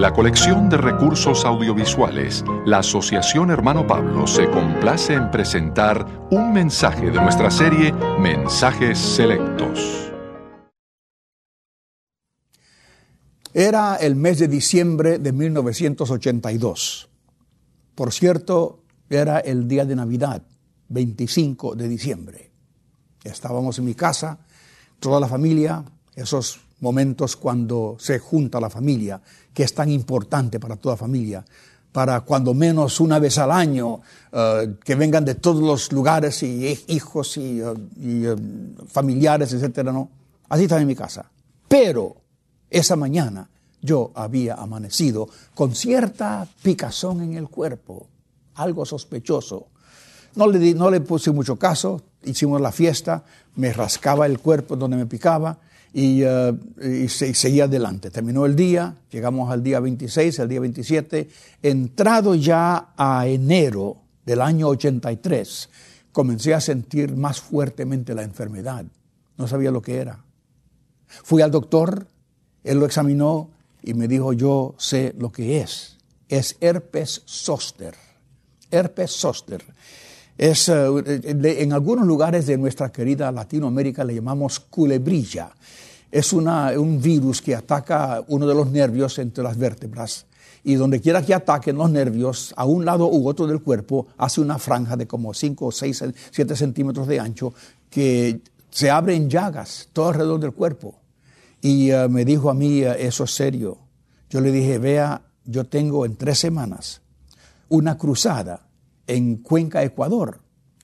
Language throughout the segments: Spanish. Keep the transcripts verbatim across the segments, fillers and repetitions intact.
la colección de recursos audiovisuales, la Asociación Hermano Pablo se complace en presentar un mensaje de nuestra serie Mensajes Selectos. Era el mes de diciembre de mil novecientos ochenta y dos. Por cierto, era el día de Navidad, veinticinco de diciembre. Estábamos en mi casa, toda la familia, esos momentos cuando se junta la familia, que es tan importante para toda familia, para cuando menos una vez al año, uh, que vengan de todos los lugares, y hijos y, uh, y uh, familiares, etcétera, ¿no? Así estaba en mi casa. Pero esa mañana yo había amanecido con cierta picazón en el cuerpo, algo sospechoso. No le, di, no le puse mucho caso, hicimos la fiesta, me rascaba el cuerpo donde me picaba, Y, uh, y, se, y seguía adelante. Terminó el día, llegamos al día veintiséis, al día veintisiete. Entrado ya a enero del año ochenta y tres, comencé a sentir más fuertemente la enfermedad. No sabía lo que era. Fui al doctor, él lo examinó y me dijo, yo sé lo que es. Es herpes zóster. Herpes zóster. Es, uh, de, en algunos lugares de nuestra querida Latinoamérica le llamamos culebrilla. Es una, un virus que ataca uno de los nervios entre las vértebras. Y donde quiera que ataquen los nervios, a un lado u otro del cuerpo, hace una franja de como cinco, seis, siete centímetros de ancho que se abre en llagas todo alrededor del cuerpo. Y uh, me dijo a mí, uh, eso es serio. Yo le dije, vea, yo tengo en tres semanas una cruzada en Cuenca, Ecuador.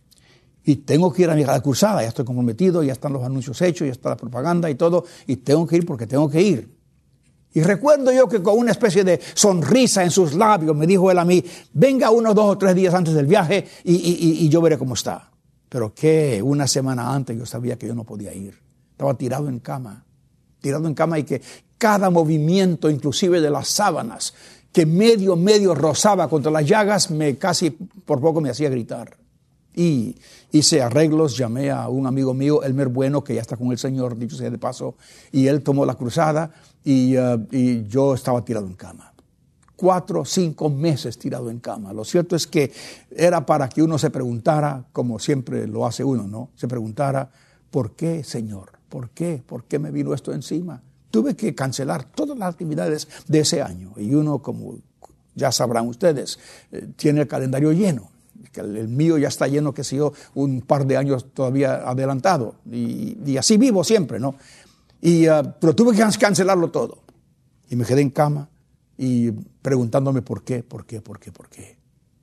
Y tengo que ir a mi cruzada, ya estoy comprometido, ya están los anuncios hechos, ya está la propaganda y todo, y tengo que ir porque tengo que ir. Y recuerdo yo que con una especie de sonrisa en sus labios me dijo él a mí, venga unos dos o tres días antes del viaje y, y, y yo veré cómo está. Pero que una semana antes yo sabía que yo no podía ir. Estaba tirado en cama, tirado en cama y que cada movimiento, inclusive de las sábanas, que medio, medio rozaba contra las llagas, me casi por poco me hacía gritar. Y hice arreglos, llamé a un amigo mío, Elmer Bueno, que ya está con el Señor, dicho sea de paso, y él tomó la cruzada y, uh, y yo estaba tirado en cama. Cuatro, cinco meses tirado en cama. Lo cierto es que era para que uno se preguntara, como siempre lo hace uno, ¿no? Se preguntara, ¿por qué, Señor? ¿Por qué? ¿Por qué me vino esto encima? Tuve que cancelar todas las actividades de ese año. Y uno, como ya sabrán ustedes, eh, tiene el calendario lleno. El, el mío ya está lleno, qué sé yo, un par de años todavía adelantado. Y, y así vivo siempre, ¿no? Y, uh, pero tuve que cancelarlo todo. Y me quedé en cama y preguntándome por qué, por qué, por qué, por qué.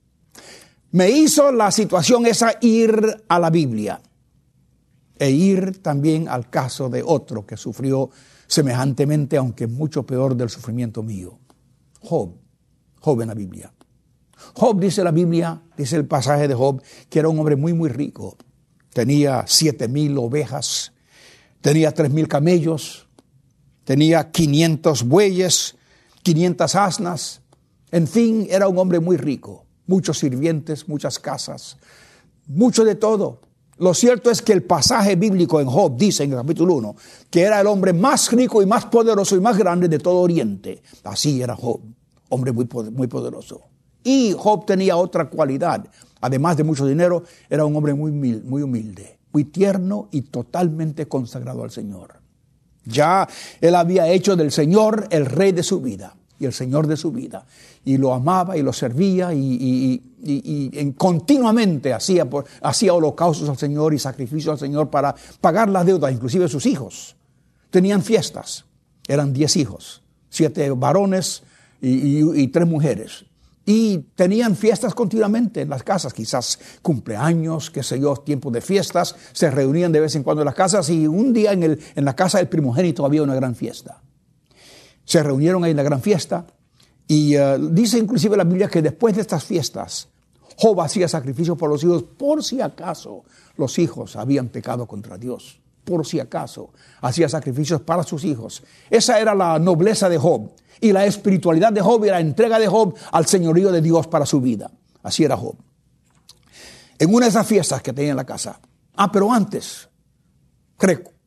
Me hizo la situación esa ir a la Biblia. E ir también al caso de otro que sufrió semejantemente, aunque mucho peor del sufrimiento mío. Job, Job en la Biblia. Job, dice la Biblia, dice el pasaje de Job, que era un hombre muy, muy rico. Tenía siete mil ovejas, tenía tres mil camellos, tenía quinientos bueyes, quinientas asnas. En fin, era un hombre muy rico. Muchos sirvientes, muchas casas, mucho de todo. Lo cierto es que el pasaje bíblico en Job dice en el capítulo uno que era el hombre más rico y más poderoso y más grande de todo Oriente. Así era Job, hombre muy, muy poderoso. Y Job tenía otra cualidad. Además de mucho dinero, era un hombre muy humilde, muy humilde, muy tierno y totalmente consagrado al Señor. Ya él había hecho del Señor el rey de su vida y el Señor de su vida. Y lo amaba y lo servía y, y, y, y, y continuamente hacía, por, hacía holocaustos al Señor y sacrificios al Señor para pagar las deudas, inclusive sus hijos. Tenían fiestas, eran diez hijos, siete varones y, y, y tres mujeres. Y tenían fiestas continuamente en las casas, quizás cumpleaños, qué sé yo, tiempos de fiestas. Se reunían de vez en cuando en las casas y un día en, el, en la casa del primogénito había una gran fiesta. Se reunieron ahí en la gran fiesta y uh, dice inclusive la Biblia que después de estas fiestas, Job hacía sacrificios por los hijos por si acaso los hijos habían pecado contra Dios. Por si acaso hacía sacrificios para sus hijos. Esa era la nobleza de Job. Y la espiritualidad de Job y la entrega de Job al señorío de Dios para su vida. Así era Job. En una de esas fiestas que tenía en la casa. Ah, pero antes,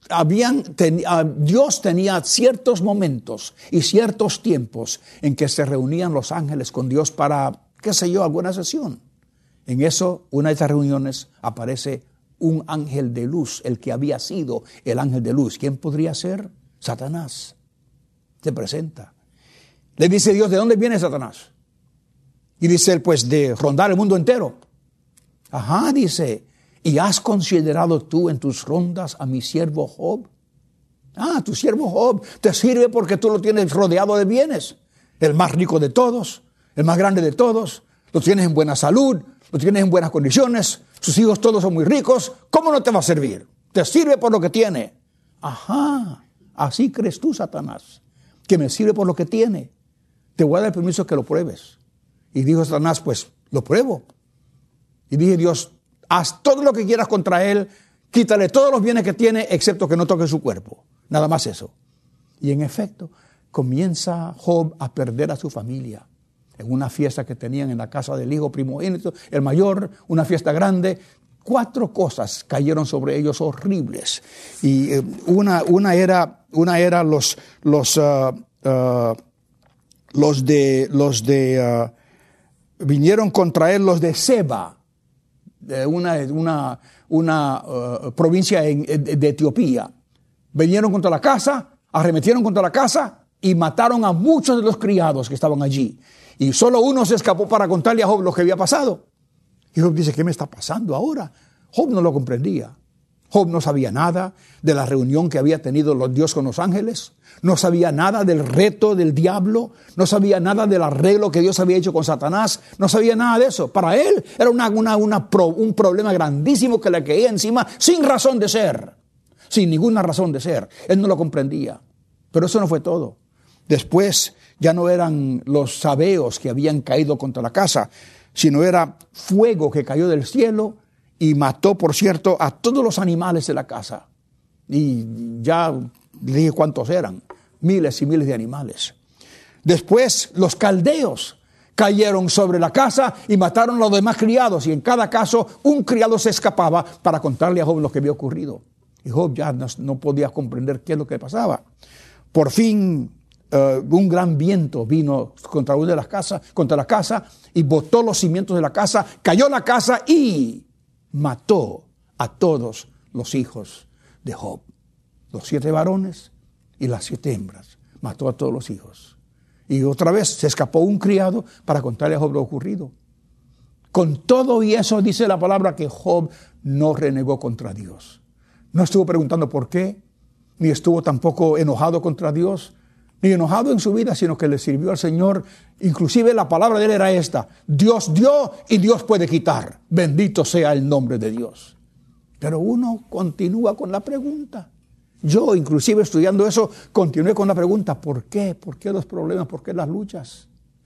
habían, ten, uh, Dios tenía ciertos momentos y ciertos tiempos en que se reunían los ángeles con Dios para, qué sé yo, alguna sesión. En eso, una de esas reuniones aparece un ángel de luz, el que había sido el ángel de luz. ¿Quién podría ser? Satanás. Se presenta. Le dice Dios, ¿de dónde viene Satanás? Y dice él, pues de rondar el mundo entero. Ajá, dice, ¿y has considerado tú en tus rondas a mi siervo Job? Ah, tu siervo Job te sirve porque tú lo tienes rodeado de bienes. El más rico de todos, el más grande de todos. Lo tienes en buena salud, lo tienes en buenas condiciones. Sus hijos todos son muy ricos. ¿Cómo no te va a servir? Te sirve por lo que tiene. Ajá, así crees tú, Satanás, que me sirve por lo que tiene. Te voy a dar permiso que lo pruebes. Y dijo Satanás, pues lo pruebo. Y dije, Dios, haz todo lo que quieras contra él, quítale todos los bienes que tiene, excepto que no toque su cuerpo. Nada más eso. Y en efecto, comienza Job a perder a su familia. En una fiesta que tenían en la casa del hijo primogénito, el mayor, una fiesta grande, cuatro cosas cayeron sobre ellos horribles. Y eh, una, una era, una era los, los, uh, uh, los de, los de, uh, vinieron contra él los de Seba, de una, una, una uh, provincia en, de Etiopía. Vinieron contra la casa, arremetieron contra la casa y mataron a muchos de los criados que estaban allí. Y solo uno se escapó para contarle a Job lo que había pasado. Y Job dice, ¿qué me está pasando ahora? Job no lo comprendía. Job no sabía nada de la reunión que había tenido los Dios con los ángeles. No sabía nada del reto del diablo. No sabía nada del arreglo que Dios había hecho con Satanás. No sabía nada de eso. Para él era una, una, una pro, un problema grandísimo que le caía encima sin razón de ser. Sin ninguna razón de ser. Él no lo comprendía. Pero eso no fue todo. Después ya no eran los sabeos que habían caído contra la casa, sino era fuego que cayó del cielo y mató, por cierto, a todos los animales de la casa. Y ya le dije cuántos eran, miles y miles de animales. Después los caldeos cayeron sobre la casa y mataron a los demás criados. Y en cada caso un criado se escapaba para contarle a Job lo que había ocurrido. Y Job ya no, no podía comprender qué es lo que pasaba. Por fin Uh, un gran viento vino contra una de las casas, contra la casa y botó los cimientos de la casa, cayó la casa y mató a todos los hijos de Job. Los siete varones y las siete hembras. Mató a todos los hijos. Y otra vez se escapó un criado para contarle a Job lo ocurrido. Con todo y eso dice la palabra que Job no renegó contra Dios. No estuvo preguntando por qué, ni estuvo tampoco enojado contra Dios, ni enojado en su vida, sino que le sirvió al Señor. Inclusive la palabra de él era esta: Dios dio y Dios puede quitar. Bendito sea el nombre de Dios. Pero uno continúa con la pregunta. Yo, inclusive estudiando eso, continué con la pregunta: ¿por qué? ¿Por qué los problemas? ¿Por qué las luchas?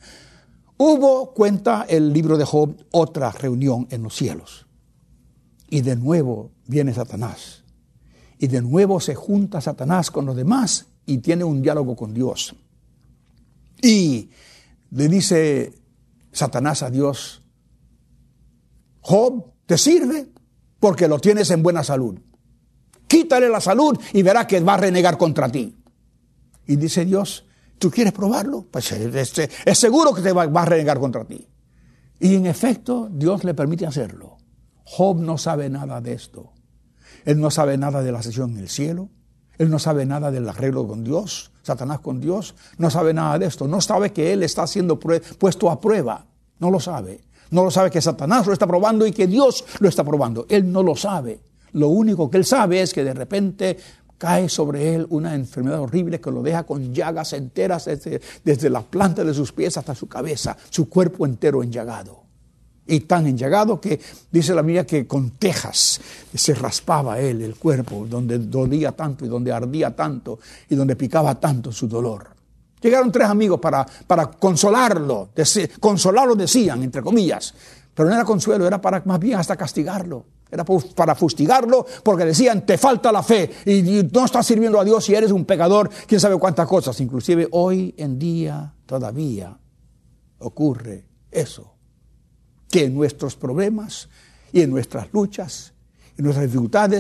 Hubo, cuenta el libro de Job, otra reunión en los cielos. Y de nuevo viene Satanás. Y de nuevo se junta Satanás con los demás y tiene un diálogo con Dios. Y le dice Satanás a Dios: Job te sirve porque lo tienes en buena salud. Quítale la salud y verá que va a renegar contra ti. Y dice Dios: ¿tú quieres probarlo? Pues es, es seguro que te va, va a renegar contra ti. Y en efecto Dios le permite hacerlo. Job no sabe nada de esto. Él no sabe nada de la sesión en el cielo. Él no sabe nada del arreglo con Dios, Satanás con Dios. No sabe nada de esto. No sabe que él está siendo puesto a prueba. No lo sabe. No lo sabe que Satanás lo está probando y que Dios lo está probando. Él no lo sabe. Lo único que él sabe es que de repente cae sobre él una enfermedad horrible que lo deja con llagas enteras desde, desde la planta de sus pies hasta su cabeza, su cuerpo entero enllagado. Y tan enllagado que dice la Biblia que con tejas se raspaba él el cuerpo, donde dolía tanto y donde ardía tanto y donde picaba tanto su dolor. Llegaron tres amigos para, para consolarlo, dec- consolarlo decían, entre comillas, pero no era consuelo, era para más bien hasta castigarlo. Era para fustigarlo porque decían: te falta la fe y, y no estás sirviendo a Dios y eres un pecador, quién sabe cuántas cosas. Inclusive hoy en día todavía ocurre eso. Que en nuestros problemas y en nuestras luchas y nuestras dificultades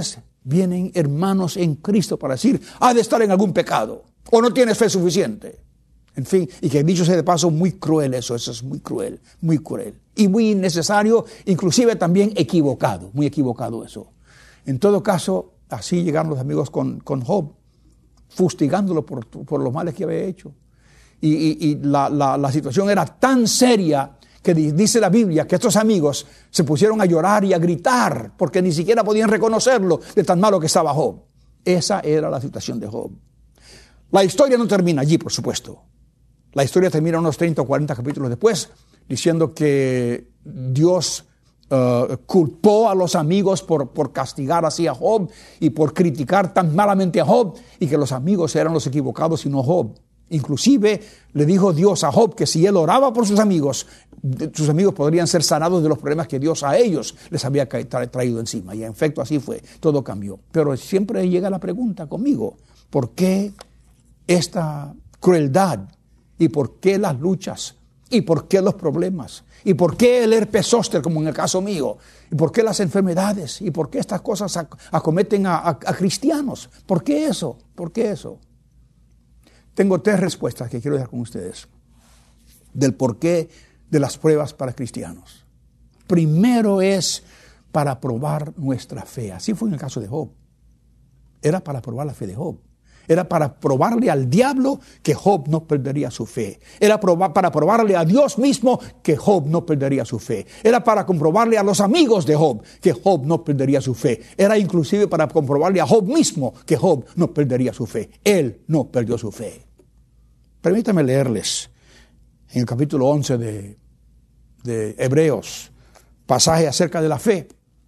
Vienen hermanos en Cristo para decir, ha de estar en algún pecado, o no tienes fe suficiente. En fin, y que dicho sea de paso, muy cruel eso, eso es muy cruel, muy cruel. Y muy innecesario, inclusive también equivocado, muy equivocado eso. En todo caso, así llegaron los amigos con, con Job, fustigándolo por, por los males que había hecho. Y, y, y la, la, la situación era tan seria que dice la Biblia que estos amigos se pusieron a llorar y a gritar porque ni siquiera podían reconocerlo de tan malo que estaba Job. Esa era la situación de Job. La historia no termina allí, por supuesto. La historia termina unos treinta o cuarenta capítulos después, diciendo que Dios uh, culpó a los amigos por, por castigar así a Job y por criticar tan malamente a Job, y que los amigos eran los equivocados y no Job. Inclusive le dijo Dios a Job que si él oraba por sus amigos, sus amigos podrían ser sanados de los problemas que Dios a ellos les había tra- traído encima. Y en efecto así fue, todo cambió. Pero siempre llega la pregunta conmigo, ¿por qué esta crueldad? ¿Y por qué las luchas? ¿Y por qué los problemas? ¿Y por qué el herpes zóster, como en el caso mío? ¿Y por qué las enfermedades? ¿Y por qué estas cosas ac- acometen a, a, a cristianos? ¿Por qué eso? ¿Por qué eso? Tengo tres respuestas que quiero dejar con ustedes del porqué de las pruebas para cristianos. Primero es para probar nuestra fe. Así fue en el caso de Job. Era para probar la fe de Job. Era para probarle al diablo que Job no perdería su fe. Era probar, para probarle a Dios mismo que Job no perdería su fe. Era para comprobarle a los amigos de Job que Job no perdería su fe. Era inclusive para comprobarle a Job mismo que Job no perdería su fe. Él no perdió su fe. Permítanme leerles en el capítulo once de, de Hebreos, pasaje acerca de la fe.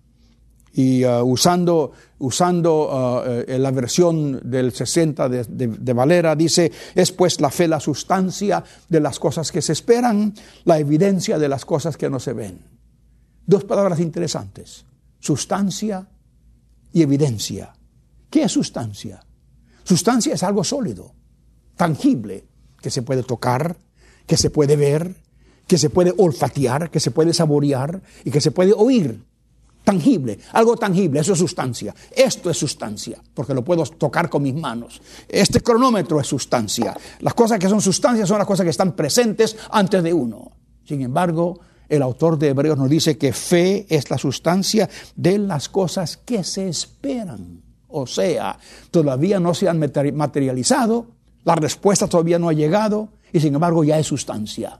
Y uh, usando, usando uh, la versión del sesenta de, de, de Valera, dice, es pues la fe la sustancia de las cosas que se esperan, la evidencia de las cosas que no se ven. Dos palabras interesantes, sustancia y evidencia. ¿Qué es sustancia? Sustancia es algo sólido, tangible, que se puede tocar, que se puede ver, que se puede olfatear, que se puede saborear y que se puede oír. Tangible, algo tangible, eso es sustancia. Esto es sustancia, porque lo puedo tocar con mis manos. Este cronómetro es sustancia. Las cosas que son sustancias son las cosas que están presentes antes de uno. Sin embargo, el autor de Hebreos nos dice que fe es la sustancia de las cosas que se esperan. O sea, todavía no se han materializado, la respuesta todavía no ha llegado, y sin embargo ya es sustancia.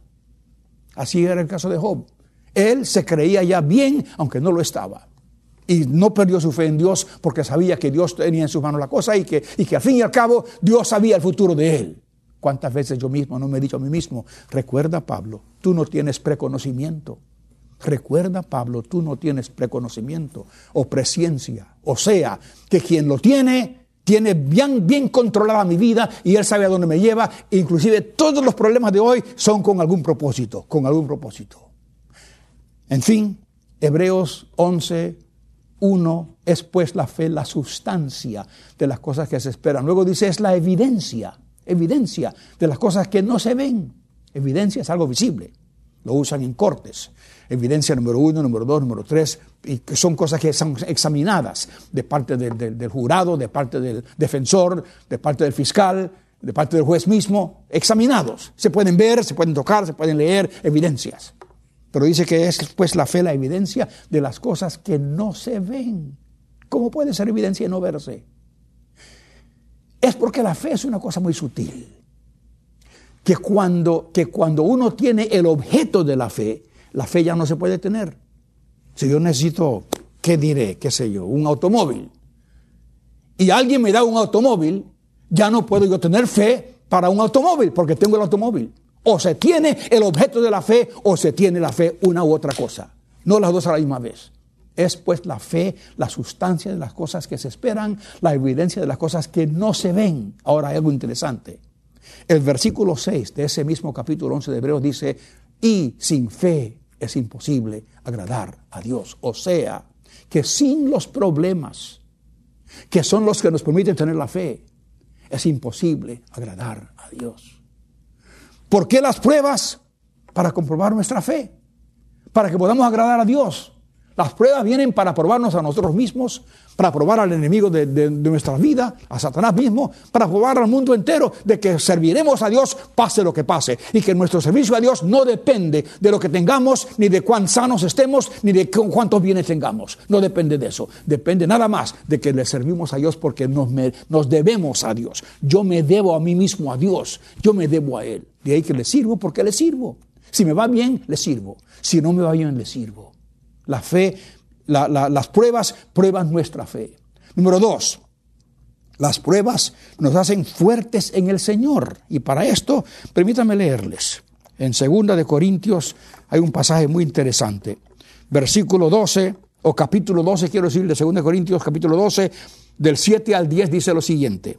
Así era el caso de Job. Él se creía ya bien, aunque no lo estaba. Y no perdió su fe en Dios porque sabía que Dios tenía en sus manos la cosa y que, y que al fin y al cabo Dios sabía el futuro de él. ¿Cuántas veces yo mismo no me he dicho a mí mismo, recuerda Pablo, tú no tienes preconocimiento? Recuerda Pablo, tú no tienes preconocimiento o presciencia. O sea, que quien lo tiene, tiene bien, bien controlada mi vida y él sabe a dónde me lleva. Inclusive todos los problemas de hoy son con algún propósito, con algún propósito. En fin, Hebreos once, uno, es pues la fe la sustancia de las cosas que se esperan. Luego dice, es la evidencia, evidencia de las cosas que no se ven. Evidencia es algo visible, lo usan en cortes. Evidencia número uno, número dos, número tres, y que son cosas que son examinadas de parte del, del, del jurado, de parte del defensor, de parte del fiscal, de parte del juez mismo, examinados. Se pueden ver, se pueden tocar, se pueden leer, evidencias. Pero dice que es pues la fe la evidencia de las cosas que no se ven. ¿Cómo puede ser evidencia y no verse? Es porque la fe es una cosa muy sutil. Que cuando, que cuando uno tiene el objeto de la fe, la fe ya no se puede tener. Si yo necesito, ¿qué diré? ¿Qué sé yo? Un automóvil. Y alguien me da un automóvil, ya no puedo yo tener fe para un automóvil porque tengo el automóvil. O se tiene el objeto de la fe o se tiene la fe una u otra cosa. No las dos a la misma vez. Es pues la fe, la sustancia de las cosas que se esperan, la evidencia de las cosas que no se ven. Ahora hay algo interesante. El versículo seis de ese mismo capítulo once de Hebreos dice, y sin fe es imposible agradar a Dios. O sea, que sin los problemas, que son los que nos permiten tener la fe, es imposible agradar a Dios. ¿Por qué las pruebas? Para comprobar nuestra fe, para que podamos agradar a Dios. Las pruebas vienen para probarnos a nosotros mismos, para probar al enemigo de, de, de nuestra vida, a Satanás mismo, para probar al mundo entero de que serviremos a Dios pase lo que pase, y que nuestro servicio a Dios no depende de lo que tengamos, ni de cuán sanos estemos, ni de cuántos bienes tengamos. No depende de eso. Depende nada más de que le servimos a Dios porque nos, me, nos debemos a Dios. Yo me debo a mí mismo a Dios. Yo me debo a Él. De ahí que le sirvo porque le sirvo. Si me va bien, le sirvo. Si no me va bien, le sirvo. La fe, la, la, las pruebas prueban nuestra fe. Número dos, las pruebas nos hacen fuertes en el Señor. Y para esto, permítanme leerles. En segunda de Corintios hay un pasaje muy interesante. Versículo doce, o capítulo doce, quiero decir, de segunda de Corintios, capítulo doce, del siete al diez, dice lo siguiente.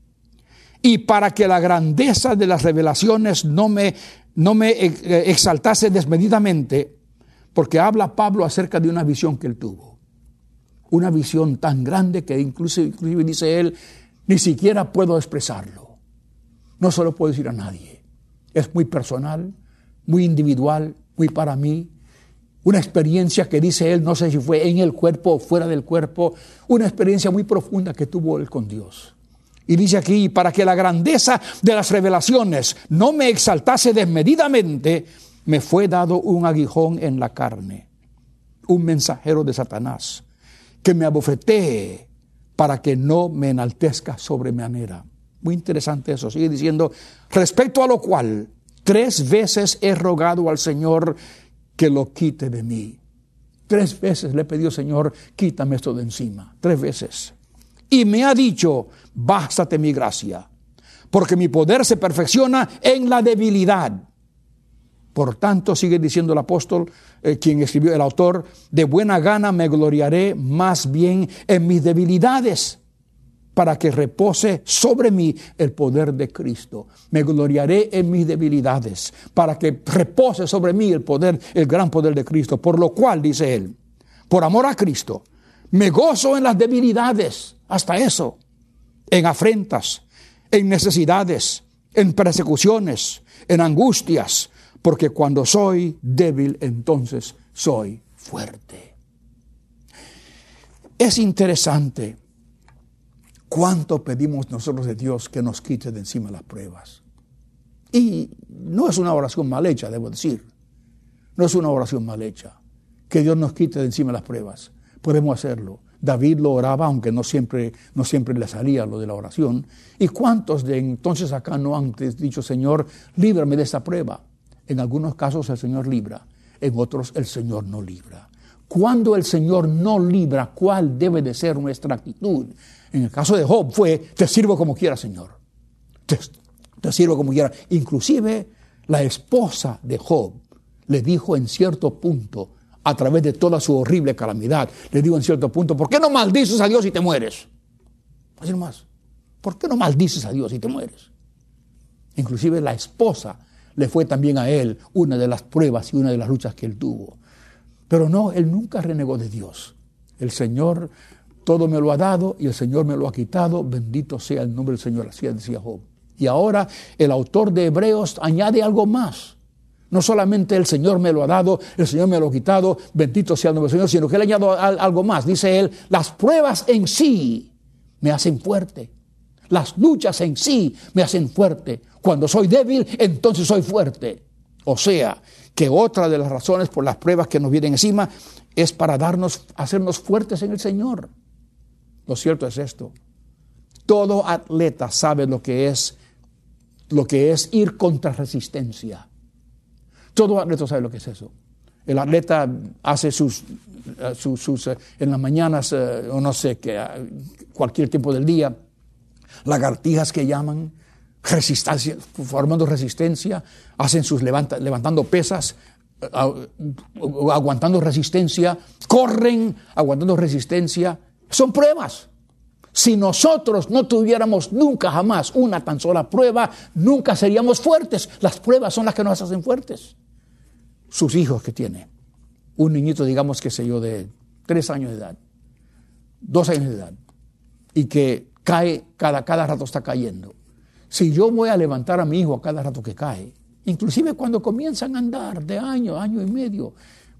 Y para que la grandeza de las revelaciones no me, no me exaltase desmedidamente, porque habla Pablo acerca de una visión que él tuvo. Una visión tan grande que incluso, inclusive dice él, ni siquiera puedo expresarlo. No se lo puedo decir a nadie. Es muy personal, muy individual, muy para mí. Una experiencia que dice él, no sé si fue en el cuerpo o fuera del cuerpo, una experiencia muy profunda que tuvo él con Dios. Y dice aquí, para que la grandeza de las revelaciones no me exaltase desmedidamente, me fue dado un aguijón en la carne, un mensajero de Satanás, que me abofetee para que no me enaltezca sobremanera. Muy interesante eso. Sigue diciendo, respecto a lo cual, tres veces he rogado al Señor que lo quite de mí. Tres veces le he pedido, Señor, quítame esto de encima. Tres veces. Y me ha dicho, bástate mi gracia, porque mi poder se perfecciona en la debilidad. Por tanto, sigue diciendo el apóstol, eh, quien escribió, el autor, de buena gana me gloriaré más bien en mis debilidades, para que repose sobre mí el poder de Cristo. Me gloriaré en mis debilidades, para que repose sobre mí el poder, el gran poder de Cristo. Por lo cual, dice él, por amor a Cristo, me gozo en las debilidades, hasta eso, en afrentas, en necesidades, en persecuciones, en angustias, porque cuando soy débil, entonces soy fuerte. Es interesante cuánto pedimos nosotros de Dios que nos quite de encima las pruebas. Y no es una oración mal hecha, debo decir. No es una oración mal hecha. Que Dios nos quite de encima las pruebas. Podemos hacerlo. David lo oraba, aunque no siempre, no siempre le salía lo de la oración. ¿Y cuántos de entonces acá no han dicho, Señor, líbrame de esta prueba? En algunos casos el Señor libra, en otros el Señor no libra. Cuando el Señor no libra, ¿cuál debe de ser nuestra actitud? En el caso de Job fue, te sirvo como quiera, Señor. Te, te sirvo como quiera. Inclusive la esposa de Job le dijo en cierto punto, a través de toda su horrible calamidad, le dijo en cierto punto, ¿por qué no maldices a Dios y te mueres? Así nomás. ¿Por qué no maldices a Dios y te mueres? Inclusive la esposa le fue también a él una de las pruebas y una de las luchas que él tuvo. Pero no, él nunca renegó de Dios. El Señor todo me lo ha dado y el Señor me lo ha quitado. Bendito sea el nombre del Señor, así decía Job. Y ahora el autor de Hebreos añade algo más. No solamente el Señor me lo ha dado, el Señor me lo ha quitado, bendito sea el nombre del Señor, sino que él añade algo más. Dice él, las pruebas en sí me hacen fuerte. Las luchas en sí me hacen fuerte. Cuando soy débil, entonces soy fuerte. O sea, que otra de las razones por las pruebas que nos vienen encima es para darnos, hacernos fuertes en el Señor. Lo cierto es esto. Todo atleta sabe lo que es, lo que es ir contra resistencia. Todo atleta sabe lo que es eso. El atleta hace sus, sus, sus en las mañanas, o no sé, que cualquier tiempo del día, lagartijas que llaman, resistencia, formando resistencia, hacen sus levanta, levantando pesas, aguantando resistencia, corren aguantando resistencia. Son pruebas. Si nosotros no tuviéramos nunca jamás una tan sola prueba, nunca seríamos fuertes. Las pruebas son las que nos hacen fuertes. Sus hijos que tiene, un niñito, digamos, que sé yo, de tres años de edad, dos años de edad, y que cae, cada, cada rato está cayendo. Si yo voy a levantar a mi hijo a cada rato que cae, inclusive cuando comienzan a andar de año, año y medio,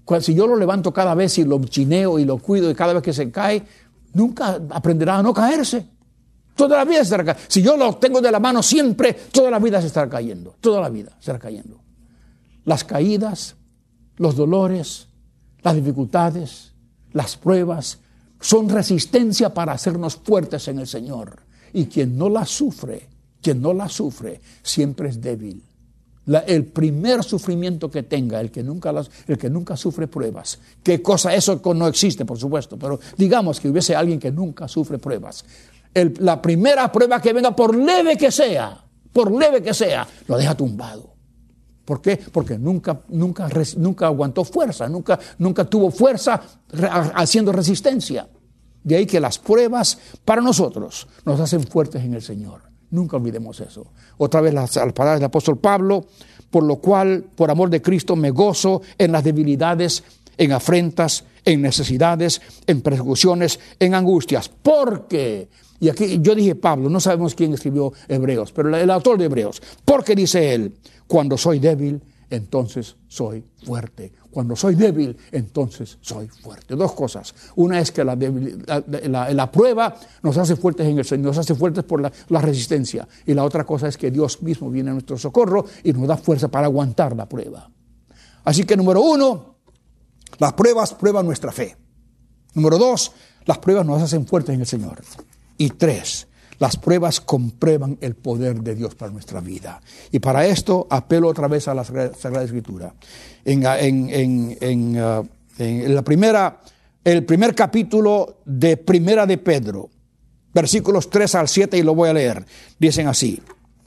Si yo lo levanto cada vez y lo chineo y lo cuido y cada vez que se cae, nunca aprenderá a no caerse. Toda la vida se estará cayendo. Si yo lo tengo de la mano siempre, toda la vida se estará cayendo. Toda la vida se estará cayendo. Las caídas, los dolores, las dificultades, las pruebas, son resistencia para hacernos fuertes en el Señor. Y quien no las sufre, quien no las sufre, siempre es débil. La, el primer sufrimiento que tenga, el que, nunca las, el que nunca sufre pruebas. ¿Qué cosa? Eso no existe, por supuesto, pero digamos que hubiese alguien que nunca sufre pruebas. El, la primera prueba que venga, por leve que sea, por leve que sea, lo deja tumbado. ¿Por qué? Porque nunca, nunca, nunca aguantó fuerza, nunca, nunca tuvo fuerza haciendo resistencia. De ahí que las pruebas para nosotros nos hacen fuertes en el Señor. Nunca olvidemos eso. Otra vez las, las palabras del apóstol Pablo, por lo cual, por amor de Cristo, me gozo en las debilidades, en afrentas, en necesidades, en persecuciones, en angustias. Porque, y aquí yo dije Pablo, no sabemos quién escribió Hebreos, pero el autor de Hebreos, porque dice él, cuando soy débil, entonces soy fuerte. Cuando soy débil, entonces soy fuerte. Dos cosas. Una es que la, debil, la, la, la prueba nos hace fuertes en el Señor, nos hace fuertes por la, la resistencia. Y la otra cosa es que Dios mismo viene a nuestro socorro y nos da fuerza para aguantar la prueba. Así que número uno, las pruebas prueban nuestra fe. Número dos, las pruebas nos hacen fuertes en el Señor. Y tres, las pruebas comprueban el poder de Dios para nuestra vida. Y para esto apelo otra vez a la Sagrada Escritura. En, en, en, en, uh, en la primera, el primer capítulo de Primera de Pedro, versículos tres al siete, y lo voy a leer. Dicen así: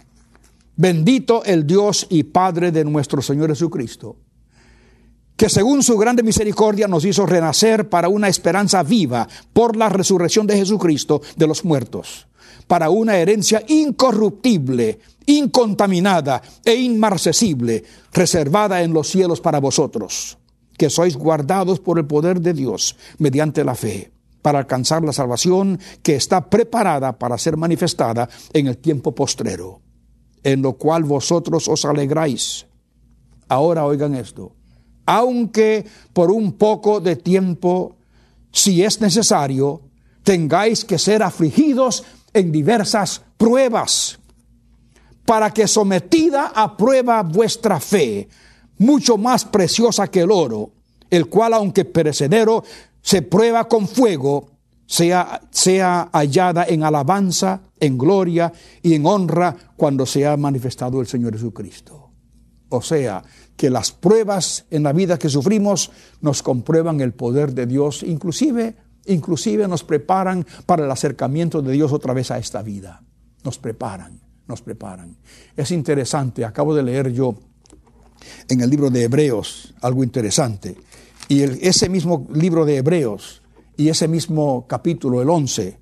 bendito el Dios y Padre de nuestro Señor Jesucristo, que según su grande misericordia nos hizo renacer para una esperanza viva por la resurrección de Jesucristo de los muertos, para una herencia incorruptible, incontaminada e inmarcesible, reservada en los cielos para vosotros, que sois guardados por el poder de Dios mediante la fe, para alcanzar la salvación que está preparada para ser manifestada en el tiempo postrero, en lo cual vosotros os alegráis. Ahora oigan esto: aunque por un poco de tiempo, si es necesario, tengáis que ser afligidos en diversas pruebas, para que sometida a prueba vuestra fe, mucho más preciosa que el oro, el cual aunque perecedero se prueba con fuego, sea, sea hallada en alabanza, en gloria y en honra cuando sea manifestado el Señor Jesucristo. O sea, que las pruebas en la vida que sufrimos nos comprueban el poder de Dios, inclusive Inclusive nos preparan para el acercamiento de Dios otra vez a esta vida. Nos preparan, nos preparan. Es interesante, acabo de leer yo en el libro de Hebreos algo interesante. Y el, ese mismo libro de Hebreos y ese mismo capítulo, el once,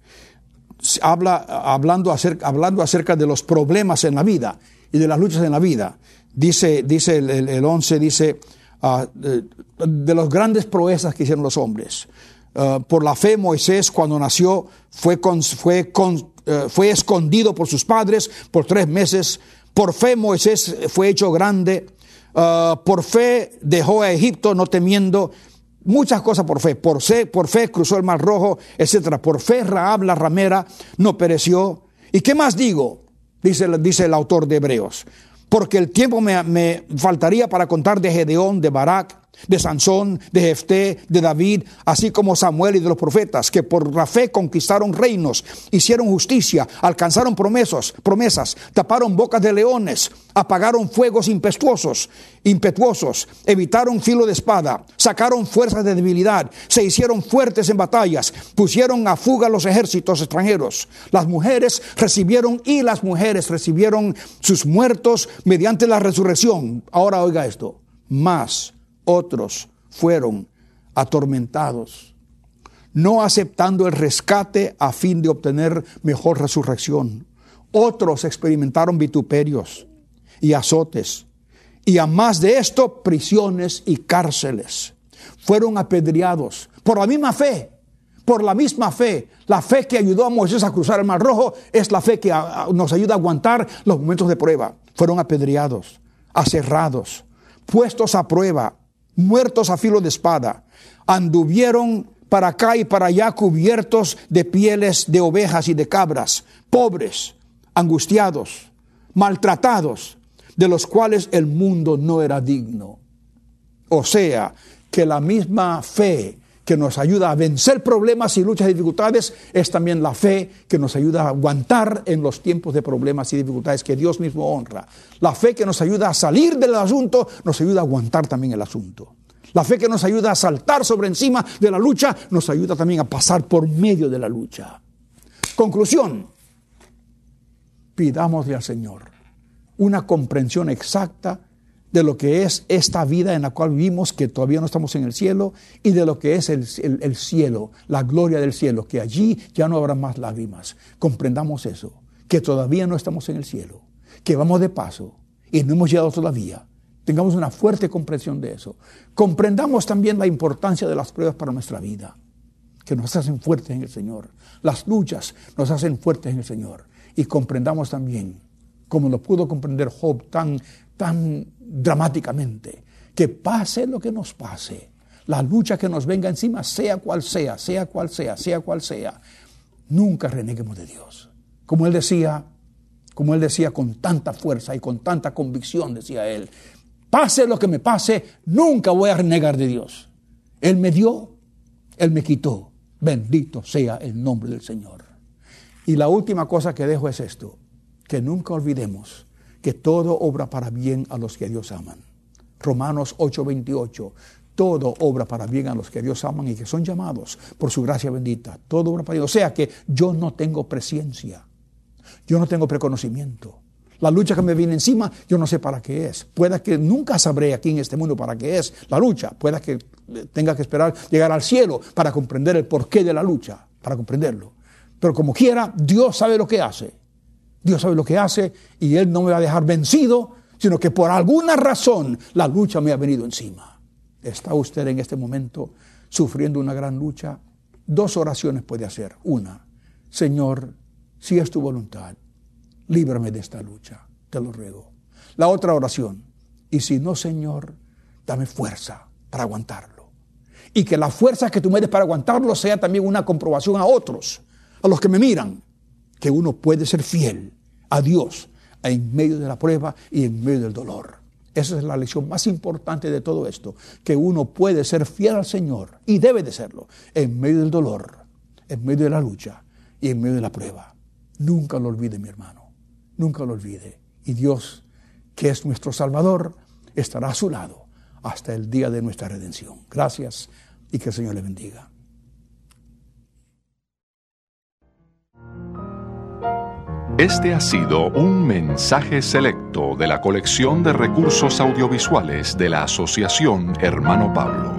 habla, hablando, acerca, hablando acerca de los problemas en la vida y de las luchas en la vida. Dice, dice el, el, el once, dice uh, de, de las grandes proezas que hicieron los hombres. Uh, por la fe Moisés, cuando nació, fue, con, fue, con, uh, fue escondido por sus padres por tres meses. Por fe Moisés fue hecho grande. Uh, por fe dejó a Egipto no temiendo. Muchas cosas por fe. Por fe, por fe cruzó el Mar Rojo, etcétera. Por fe Rahab la ramera no pereció. ¿Y qué más digo? Dice, dice el autor de Hebreos. Porque el tiempo me, me faltaría para contar de Gedeón, de Barak, de Sansón, de Jefté, de David, así como Samuel y de los profetas, que por la fe conquistaron reinos, hicieron justicia, alcanzaron promesas, promesas, taparon bocas de leones, apagaron fuegos impetuosos, impetuosos, evitaron filo de espada, sacaron fuerzas de debilidad, se hicieron fuertes en batallas, pusieron a fuga los ejércitos extranjeros. Las mujeres recibieron y las mujeres recibieron sus muertos mediante la resurrección. Ahora oiga esto: más otros fueron atormentados, no aceptando el rescate a fin de obtener mejor resurrección. Otros experimentaron vituperios y azotes, y a más de esto, prisiones y cárceles. Fueron apedreados por la misma fe, por la misma fe. La fe que ayudó a Moisés a cruzar el Mar Rojo es la fe que nos ayuda a aguantar los momentos de prueba. Fueron apedreados, aserrados, puestos a prueba, muertos a filo de espada. Anduvieron para acá y para allá cubiertos de pieles de ovejas y de cabras, pobres, angustiados, maltratados, de los cuales el mundo no era digno. O sea, que la misma fe que nos ayuda a vencer problemas y luchas y dificultades es también la fe que nos ayuda a aguantar en los tiempos de problemas y dificultades que Dios mismo honra. La fe que nos ayuda a salir del asunto nos ayuda a aguantar también el asunto. La fe que nos ayuda a saltar sobre encima de la lucha nos ayuda también a pasar por medio de la lucha. Conclusión: pidámosle al Señor una comprensión exacta de lo que es esta vida en la cual vivimos, que todavía no estamos en el cielo, y de lo que es el, el, el cielo, la gloria del cielo, que allí ya no habrá más lágrimas. Comprendamos eso, que todavía no estamos en el cielo, que vamos de paso y no hemos llegado todavía. Tengamos una fuerte comprensión de eso. Comprendamos también la importancia de las pruebas para nuestra vida, que nos hacen fuertes en el Señor. Las luchas nos hacen fuertes en el Señor. Y comprendamos también, como lo pudo comprender Job tan, tan dramáticamente, que pase lo que nos pase, la lucha que nos venga encima, sea cual sea, sea cual sea, sea cual sea, nunca reneguemos de Dios. Como él decía, como él decía con tanta fuerza y con tanta convicción, decía él, pase lo que me pase, nunca voy a renegar de Dios. Él me dio, Él me quitó. Bendito sea el nombre del Señor. Y la última cosa que dejo es esto, que nunca olvidemos que todo obra para bien a los que a Dios aman. Romanos ocho veintiocho, todo obra para bien a los que a Dios aman y que son llamados por su gracia bendita. Todo obra para bien. O sea que yo no tengo presciencia, yo no tengo preconocimiento. La lucha que me viene encima, yo no sé para qué es. Pueda que nunca sabré aquí en este mundo para qué es la lucha. Pueda que tenga que esperar llegar al cielo para comprender el porqué de la lucha, para comprenderlo. Pero como quiera, Dios sabe lo que hace. Dios sabe lo que hace y Él no me va a dejar vencido, sino que por alguna razón la lucha me ha venido encima. ¿Está usted en este momento sufriendo una gran lucha? Dos oraciones puede hacer. Una, Señor, si es tu voluntad, líbrame de esta lucha, te lo ruego. La otra oración, y si no, Señor, dame fuerza para aguantarlo. Y que la fuerza que tú me des para aguantarlo sea también una comprobación a otros, a los que me miran, que uno puede ser fiel a Dios en medio de la prueba y en medio del dolor. Esa es la lección más importante de todo esto, que uno puede ser fiel al Señor, y debe de serlo, en medio del dolor, en medio de la lucha y en medio de la prueba. Nunca lo olvide, mi hermano. Nunca lo olvide. Y Dios, que es nuestro Salvador, estará a su lado hasta el día de nuestra redención. Gracias y que el Señor le bendiga. Este ha sido un mensaje selecto de la colección de recursos audiovisuales de la Asociación Hermano Pablo.